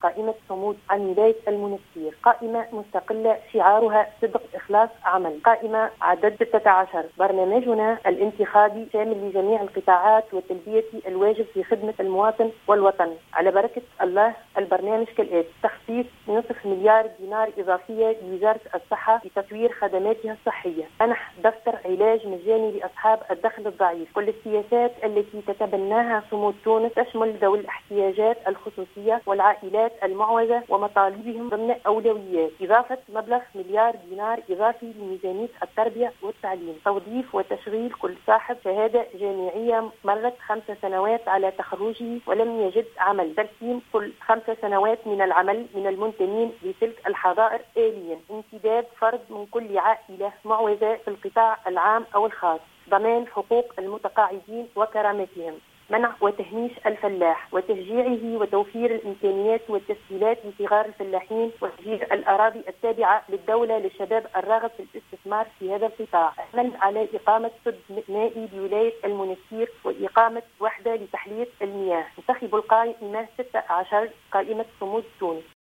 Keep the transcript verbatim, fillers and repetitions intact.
قائمة صمود عن ولاية المنستير، قائمة مستقلة شعارها صدق إخلاص عمل، قائمة عدد ستة عشر. برنامجنا الانتخابي شامل لجميع القطاعات وتلبية الواجب في خدمة المواطن والوطن. على بركة الله البرنامج كالآتي: تخصيص نصف مليار دينار إضافية لوزارة الصحة لتطوير خدماتها الصحية، منح دفتر علاج مجاني لأصحاب الدخل الضعيف. كل السياسات التي تتبناها صمود تونس تشمل ذوي الاحتياجات الخصوصية والعائلات المعوزة ومطالبهم ضمن أولويات. إضافة مبلغ مليار دينار إضافي لميزانية التربية والتعليم. توظيف وتشغيل كل صاحب شهادة جامعية مرت خمس سنوات على تخرجه ولم يجد عمل، ترسيم كل خمس سنوات من العمل من المنتمين لتلك الحضائر آليا. انتداب فرد من كل عائلة معوزة في القطاع العام أو الخاص. ضمان حقوق المتقاعدين وكرامتهم. منع وتهميش الفلاح وتشجيعه وتوفير الإمكانيات والتسهيلات لصغار الفلاحين وتسجيل الأراضي التابعة للدولة للشباب الراغب في الاستثمار في هذا القطاع. عمل على إقامة سد مائي بولاية المنستير وإقامة وحدة لتحلية المياه. انتخبوا القائمة ستة عشر، قائمة صمود تونس.